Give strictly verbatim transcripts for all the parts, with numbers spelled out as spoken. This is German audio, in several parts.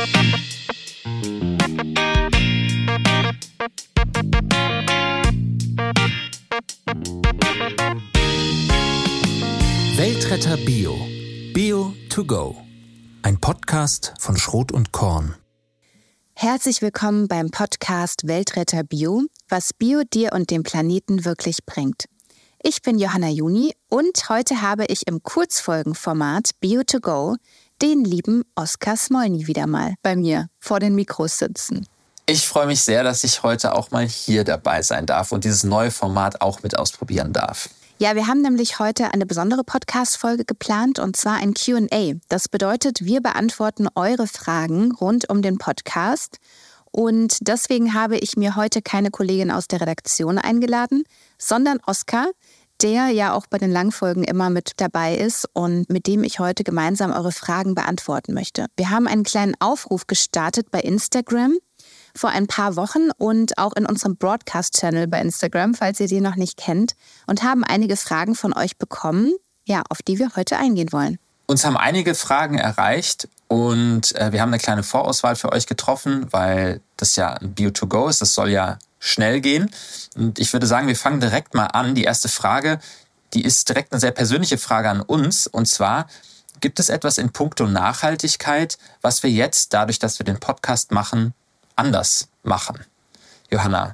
Weltretter Bio. Bio to go. Ein Podcast von Schrot und Korn. Herzlich willkommen beim Podcast Weltretter Bio, was Bio dir und dem Planeten wirklich bringt. Ich bin Johanna Juni und heute habe ich im Kurzfolgenformat Bio to go den lieben Oskar Smolny wieder mal bei mir vor den Mikros sitzen. Ich freue mich sehr, dass ich heute auch mal hier dabei sein darf und dieses neue Format auch mit ausprobieren darf. Ja, wir haben nämlich heute eine besondere Podcast-Folge geplant und zwar ein Q und A. Das bedeutet, wir beantworten eure Fragen rund um den Podcast und deswegen habe ich mir heute keine Kollegin aus der Redaktion eingeladen, sondern Oskar, der ja auch bei den Langfolgen immer mit dabei ist und mit dem ich heute gemeinsam eure Fragen beantworten möchte. Wir haben einen kleinen Aufruf gestartet bei Instagram vor ein paar Wochen und auch in unserem Broadcast-Channel bei Instagram, falls ihr den noch nicht kennt, und haben einige Fragen von euch bekommen, ja, auf die wir heute eingehen wollen. Uns haben einige Fragen erreicht und äh, wir haben eine kleine Vorauswahl für euch getroffen, weil das ja ein Bio to go ist, das soll ja schnell gehen. Und ich würde sagen, wir fangen direkt mal an. Die erste Frage, die ist direkt eine sehr persönliche Frage an uns, und zwar: Gibt es etwas in puncto Nachhaltigkeit, was wir jetzt, dadurch, dass wir den Podcast machen, anders machen? Johanna.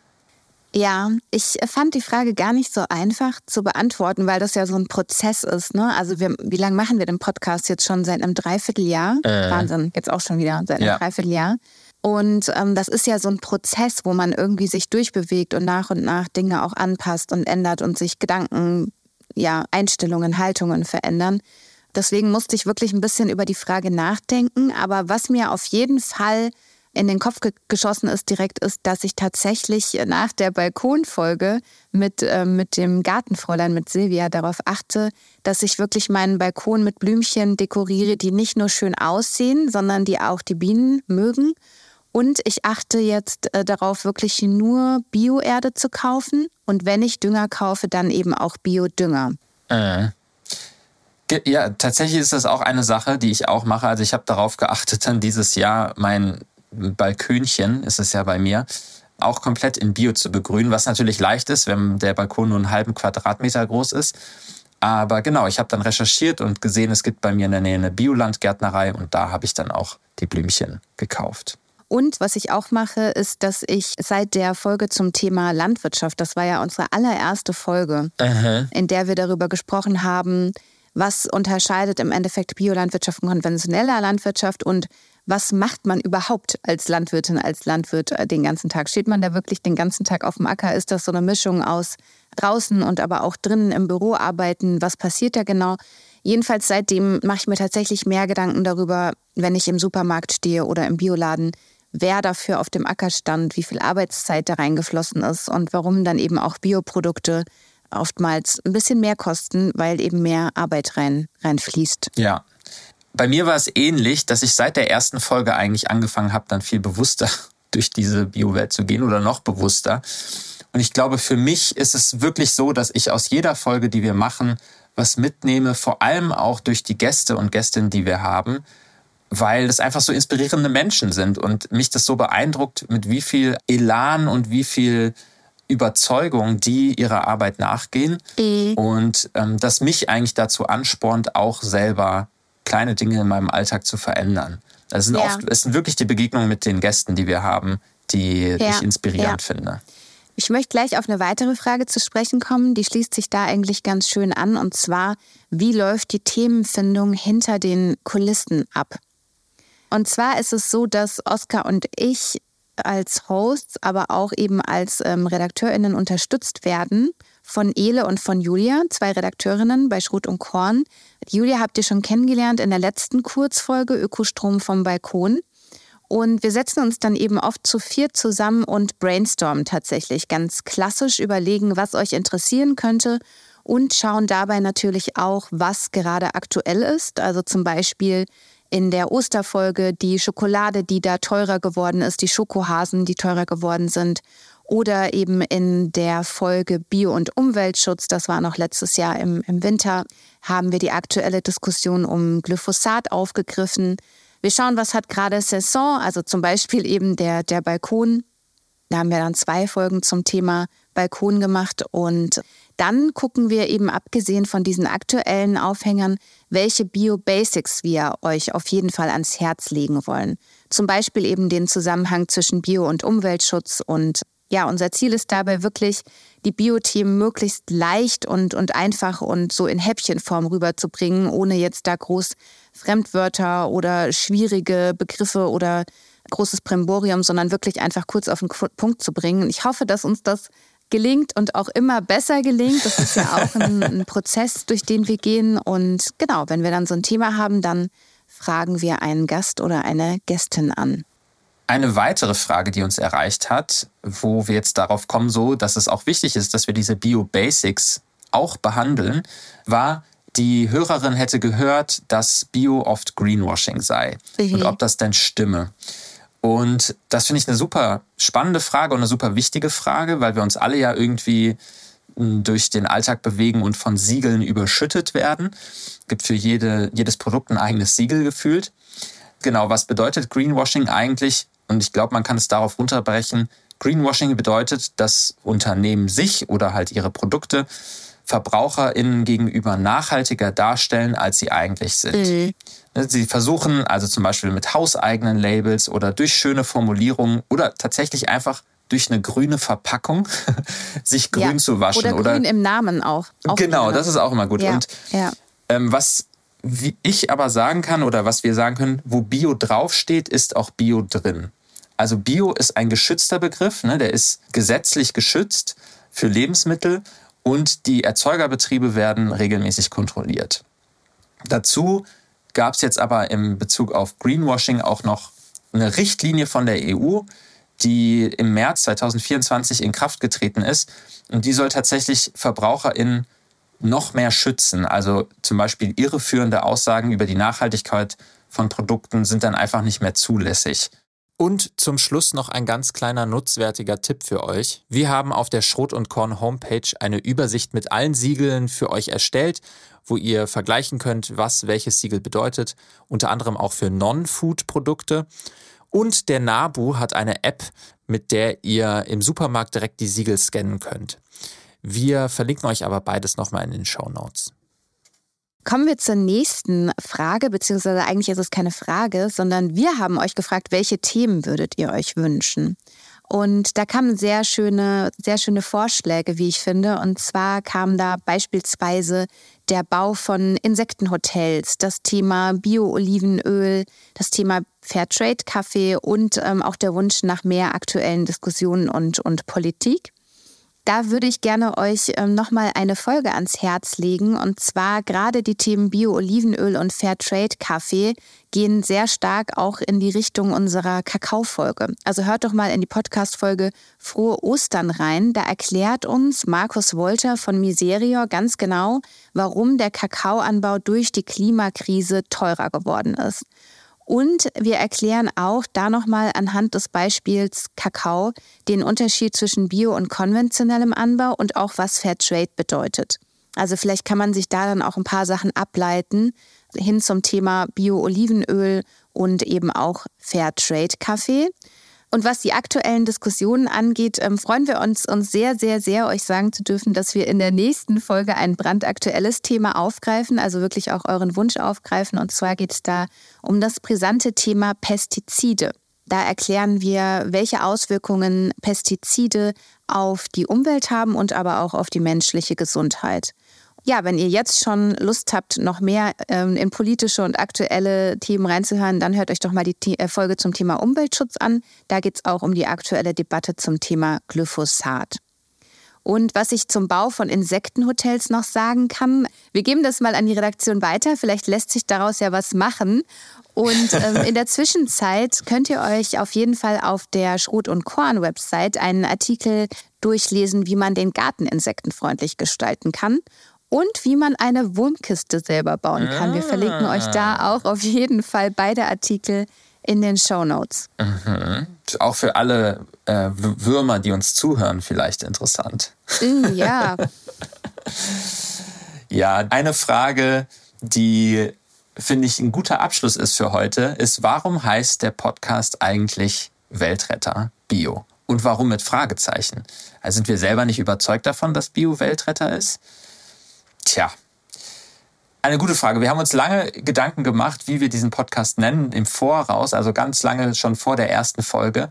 Ja, ich fand die Frage gar nicht so einfach zu beantworten, weil das ja so ein Prozess ist, ne? Also wir, wie lange machen wir den Podcast jetzt schon? Seit einem Dreivierteljahr? Äh. Wahnsinn, jetzt auch schon wieder seit einem ja. Dreivierteljahr. Und ähm, das ist ja so ein Prozess, wo man irgendwie sich durchbewegt und nach und nach Dinge auch anpasst und ändert und sich Gedanken, ja, Einstellungen, Haltungen verändern. Deswegen musste ich wirklich ein bisschen über die Frage nachdenken. Aber was mir auf jeden Fall in den Kopf ge- geschossen ist direkt, ist, dass ich tatsächlich nach der Balkonfolge mit, äh, mit dem Gartenfräulein, mit Silvia, darauf achte, dass ich wirklich meinen Balkon mit Blümchen dekoriere, die nicht nur schön aussehen, sondern die auch die Bienen mögen. Und ich achte jetzt äh, darauf, wirklich nur Bio-Erde zu kaufen. Und wenn ich Dünger kaufe, dann eben auch Biodünger. Äh. Ja, tatsächlich ist das auch eine Sache, die ich auch mache. Also ich habe darauf geachtet, dann dieses Jahr mein Balkönchen, ist es ja bei mir, auch komplett in Bio zu begrünen, was natürlich leicht ist, wenn der Balkon nur einen halben Quadratmeter groß ist. Aber genau, ich habe dann recherchiert und gesehen, es gibt bei mir in der Nähe eine Biolandgärtnerei und da habe ich dann auch die Blümchen gekauft. Und was ich auch mache, ist, dass ich seit der Folge zum Thema Landwirtschaft, das war ja unsere allererste Folge, Aha. in der wir darüber gesprochen haben, was unterscheidet im Endeffekt Biolandwirtschaft von konventioneller Landwirtschaft und was macht man überhaupt als Landwirtin, als Landwirt den ganzen Tag? Steht man da wirklich den ganzen Tag auf dem Acker? Ist das so eine Mischung aus draußen und aber auch drinnen im Büro arbeiten? Was passiert da genau? Jedenfalls seitdem mache ich mir tatsächlich mehr Gedanken darüber, wenn ich im Supermarkt stehe oder im Bioladen, wer dafür auf dem Acker stand, wie viel Arbeitszeit da reingeflossen ist und warum dann eben auch Bioprodukte oftmals ein bisschen mehr kosten, weil eben mehr Arbeit rein, reinfließt. Ja. Bei mir war es ähnlich, dass ich seit der ersten Folge eigentlich angefangen habe, dann viel bewusster durch diese Biowelt zu gehen oder noch bewusster. Und ich glaube, für mich ist es wirklich so, dass ich aus jeder Folge, die wir machen, was mitnehme, vor allem auch durch die Gäste und Gästinnen, die wir haben, weil das einfach so inspirierende Menschen sind und mich das so beeindruckt, mit wie viel Elan und wie viel Überzeugung die ihrer Arbeit nachgehen mhm. und ähm, das mich eigentlich dazu anspornt, auch selber kleine Dinge in meinem Alltag zu verändern. Das sind ja. oft, es sind wirklich die Begegnungen mit den Gästen, die wir haben, die ja. ich inspirierend ja. finde. Ich möchte gleich auf eine weitere Frage zu sprechen kommen, die schließt sich da eigentlich ganz schön an, und zwar, wie läuft die Themenfindung hinter den Kulissen ab? Und zwar ist es so, dass Oskar und ich als Hosts, aber auch eben als ähm, RedakteurInnen unterstützt werden von Ele und von Julia, zwei Redakteurinnen bei Schrot und Korn. Julia habt ihr schon kennengelernt in der letzten Kurzfolge Ökostrom vom Balkon. Und wir setzen uns dann eben oft zu viert zusammen und brainstormen tatsächlich ganz klassisch, überlegen, was euch interessieren könnte und schauen dabei natürlich auch, was gerade aktuell ist. Also zum Beispiel in der Osterfolge die Schokolade, die da teurer geworden ist, die Schokohasen, die teurer geworden sind. Oder eben in der Folge Bio- und Umweltschutz, das war noch letztes Jahr im, im Winter, haben wir die aktuelle Diskussion um Glyphosat aufgegriffen. Wir schauen, was hat gerade Saison, also zum Beispiel eben der, der Balkon. Da haben wir dann zwei Folgen zum Thema Balkon gemacht und dann gucken wir eben abgesehen von diesen aktuellen Aufhängern, welche Bio-Basics wir euch auf jeden Fall ans Herz legen wollen. Zum Beispiel eben den Zusammenhang zwischen Bio- und Umweltschutz und ja, unser Ziel ist dabei wirklich, die Bio-Themen möglichst leicht und, und einfach und so in Häppchenform rüberzubringen, ohne jetzt da groß Fremdwörter oder schwierige Begriffe oder großes Brimborium, sondern wirklich einfach kurz auf den Punkt zu bringen. Ich hoffe, dass uns das gelingt und auch immer besser gelingt. Das ist ja auch ein, ein Prozess, durch den wir gehen. Und genau, wenn wir dann so ein Thema haben, dann fragen wir einen Gast oder eine Gästin an. Eine weitere Frage, die uns erreicht hat, wo wir jetzt darauf kommen, so, dass es auch wichtig ist, dass wir diese Bio-Basics auch behandeln, war, die Hörerin hätte gehört, dass Bio oft Greenwashing sei mhm. und ob das denn stimme. Und das finde ich eine super spannende Frage und eine super wichtige Frage, weil wir uns alle ja irgendwie durch den Alltag bewegen und von Siegeln überschüttet werden. Es gibt für jede, jedes Produkt ein eigenes Siegel gefühlt. Genau, was bedeutet Greenwashing eigentlich? Und ich glaube, man kann es darauf runterbrechen. Greenwashing bedeutet, dass Unternehmen sich oder halt ihre Produkte VerbraucherInnen gegenüber nachhaltiger darstellen, als sie eigentlich sind. Mhm. Sie versuchen also zum Beispiel mit hauseigenen Labels oder durch schöne Formulierungen oder tatsächlich einfach durch eine grüne Verpackung sich grün ja. zu waschen. Oder, oder grün im Namen auch. auch genau, das ist auch immer gut. Ja. Und ja. Ähm, was wie ich aber sagen kann oder was wir sagen können, wo Bio draufsteht, ist auch Bio drin. Also Bio ist ein geschützter Begriff, ne? Der ist gesetzlich geschützt für Lebensmittel und die Erzeugerbetriebe werden regelmäßig kontrolliert. Dazu gab es jetzt aber im Bezug auf Greenwashing auch noch eine Richtlinie von der E U, die im März zwanzig vierundzwanzig in Kraft getreten ist. Und die soll tatsächlich VerbraucherInnen noch mehr schützen. Also zum Beispiel irreführende Aussagen über die Nachhaltigkeit von Produkten sind dann einfach nicht mehr zulässig. Und zum Schluss noch ein ganz kleiner nutzwertiger Tipp für euch. Wir haben auf der Schrot und Korn Homepage eine Übersicht mit allen Siegeln für euch erstellt, wo ihr vergleichen könnt, was welches Siegel bedeutet, unter anderem auch für Non-Food-Produkte. Und der NABU hat eine App, mit der ihr im Supermarkt direkt die Siegel scannen könnt. Wir verlinken euch aber beides nochmal in den Shownotes. Kommen wir zur nächsten Frage, beziehungsweise eigentlich ist es keine Frage, sondern wir haben euch gefragt, welche Themen würdet ihr euch wünschen? Und da kamen sehr schöne, sehr schöne Vorschläge, wie ich finde. Und zwar kam da beispielsweise der Bau von Insektenhotels, das Thema Bio-Olivenöl, das Thema Fairtrade-Kaffee und ähm, auch der Wunsch nach mehr aktuellen Diskussionen und, und Politik. Da würde ich gerne euch ähm, nochmal eine Folge ans Herz legen. Und zwar gerade die Themen Bio-Olivenöl und Fairtrade-Kaffee gehen sehr stark auch in die Richtung unserer Kakao-Folge. Also hört doch mal in die Podcast-Folge Frohe Ostern rein. Da erklärt uns Markus Wolter von Miserior ganz genau, warum der Kakaoanbau durch die Klimakrise teurer geworden ist. Und wir erklären auch da nochmal anhand des Beispiels Kakao den Unterschied zwischen Bio- und konventionellem Anbau und auch was Fairtrade bedeutet. Also vielleicht kann man sich da dann auch ein paar Sachen ableiten hin zum Thema Bio-Olivenöl und eben auch Fairtrade-Kaffee. Und was die aktuellen Diskussionen angeht, ähm, freuen wir uns, uns sehr, sehr, sehr, euch sagen zu dürfen, dass wir in der nächsten Folge ein brandaktuelles Thema aufgreifen, also wirklich auch euren Wunsch aufgreifen. Und zwar geht es da um das brisante Thema Pestizide. Da erklären wir, welche Auswirkungen Pestizide auf die Umwelt haben und aber auch auf die menschliche Gesundheit. Ja, wenn ihr jetzt schon Lust habt, noch mehr ähm, in politische und aktuelle Themen reinzuhören, dann hört euch doch mal die The- Folge zum Thema Umweltschutz an. Da geht es auch um die aktuelle Debatte zum Thema Glyphosat. Und was ich zum Bau von Insektenhotels noch sagen kann, wir geben das mal an die Redaktion weiter, vielleicht lässt sich daraus ja was machen. Und ähm, in der Zwischenzeit könnt ihr euch auf jeden Fall auf der Schrot und Korn Website einen Artikel durchlesen, wie man den Garten insektenfreundlich gestalten kann. Und wie man eine Wurmkiste selber bauen kann. Wir verlinken euch da auch auf jeden Fall beide Artikel in den Shownotes. Mhm. Auch für alle äh, Würmer, die uns zuhören, vielleicht interessant. Mm, ja. Ja, eine Frage, die finde ich, ein guter Abschluss ist für heute, ist, warum heißt der Podcast eigentlich Weltretter Bio? Und warum mit Fragezeichen? Also sind wir selber nicht überzeugt davon, dass Bio Weltretter ist? Tja, eine gute Frage. Wir haben uns lange Gedanken gemacht, wie wir diesen Podcast nennen, im Voraus, also ganz lange schon vor der ersten Folge.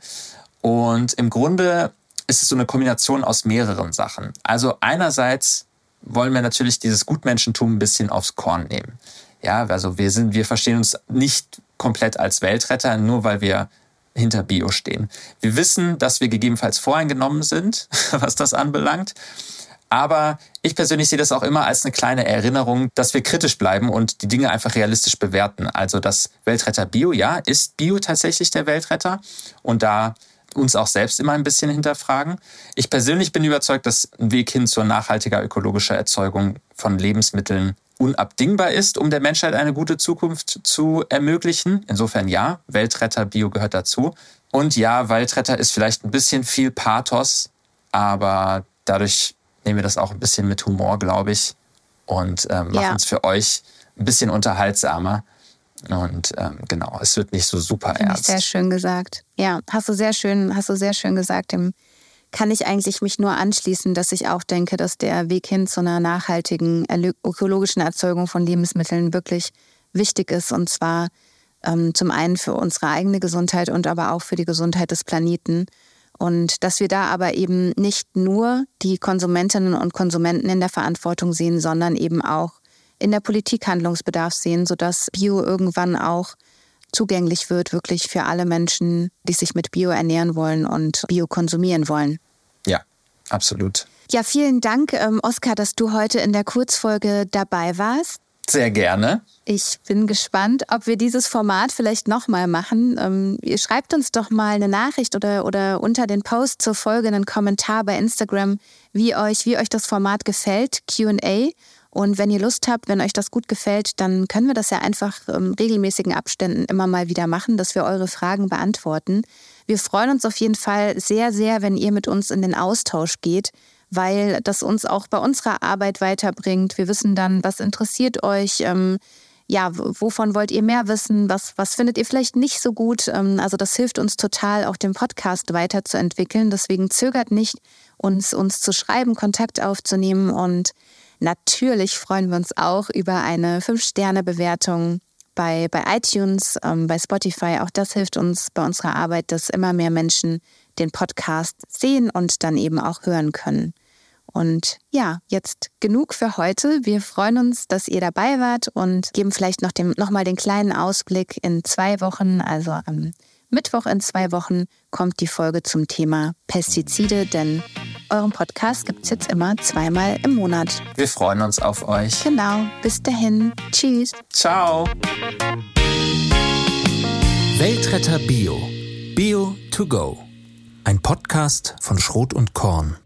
Und im Grunde ist es so eine Kombination aus mehreren Sachen. Also einerseits wollen wir natürlich dieses Gutmenschentum ein bisschen aufs Korn nehmen. Ja, also wir sind, wir verstehen uns nicht komplett als Weltretter, nur weil wir hinter Bio stehen. Wir wissen, dass wir gegebenenfalls voreingenommen sind, was das anbelangt. Aber ich persönlich sehe das auch immer als eine kleine Erinnerung, dass wir kritisch bleiben und die Dinge einfach realistisch bewerten. Also das Weltretter Bio, ja, ist Bio tatsächlich der Weltretter? Und da uns auch selbst immer ein bisschen hinterfragen. Ich persönlich bin überzeugt, dass ein Weg hin zur nachhaltiger ökologischer Erzeugung von Lebensmitteln unabdingbar ist, um der Menschheit eine gute Zukunft zu ermöglichen. Insofern ja, Weltretter Bio gehört dazu. Und ja, Weltretter ist vielleicht ein bisschen viel Pathos, aber dadurch nehmen wir das auch ein bisschen mit Humor, glaube ich, und ähm, machen es ja für euch ein bisschen unterhaltsamer. Und ähm, genau, es wird nicht so super Finde ernst. Ich sehr schön gesagt. Ja, hast du sehr schön, hast du sehr schön gesagt. Dem kann ich eigentlich mich nur anschließen, dass ich auch denke, dass der Weg hin zu einer nachhaltigen ökologischen Erzeugung von Lebensmitteln wirklich wichtig ist. Und zwar ähm, zum einen für unsere eigene Gesundheit und aber auch für die Gesundheit des Planeten. Und dass wir da aber eben nicht nur die Konsumentinnen und Konsumenten in der Verantwortung sehen, sondern eben auch in der Politik Handlungsbedarf sehen, sodass Bio irgendwann auch zugänglich wird, wirklich für alle Menschen, die sich mit Bio ernähren wollen und Bio konsumieren wollen. Ja, absolut. Ja, vielen Dank, ähm, Oskar, dass du heute in der Kurzfolge dabei warst. Sehr gerne. Ich bin gespannt, ob wir dieses Format vielleicht nochmal machen. Ähm, ihr schreibt uns doch mal eine Nachricht oder, oder unter den Post zur Folge einen Kommentar bei Instagram, wie euch, wie euch das Format gefällt, Q und A. Und wenn ihr Lust habt, wenn euch das gut gefällt, dann können wir das ja einfach in regelmäßigen Abständen immer mal wieder machen, dass wir eure Fragen beantworten. Wir freuen uns auf jeden Fall sehr, sehr, wenn ihr mit uns in den Austausch geht, weil das uns auch bei unserer Arbeit weiterbringt. Wir wissen dann, was interessiert euch, ähm, ja, wovon wollt ihr mehr wissen, was, was findet ihr vielleicht nicht so gut. Ähm, also das hilft uns total, auch den Podcast weiterzuentwickeln. Deswegen zögert nicht, uns, uns zu schreiben, Kontakt aufzunehmen, und natürlich freuen wir uns auch über eine fünf Sterne Bewertung bei, bei iTunes, ähm, bei Spotify. Auch das hilft uns bei unserer Arbeit, dass immer mehr Menschen den Podcast sehen und dann eben auch hören können. Und ja, jetzt genug für heute. Wir freuen uns, dass ihr dabei wart und geben vielleicht noch, dem, noch mal den kleinen Ausblick. In zwei Wochen, also am Mittwoch in zwei Wochen, kommt die Folge zum Thema Pestizide, denn euren Podcast gibt es jetzt immer zweimal im Monat. Wir freuen uns auf euch. Genau, bis dahin. Tschüss. Ciao. Weltretter Bio. Bio to go. Ein Podcast von Schrot und Korn.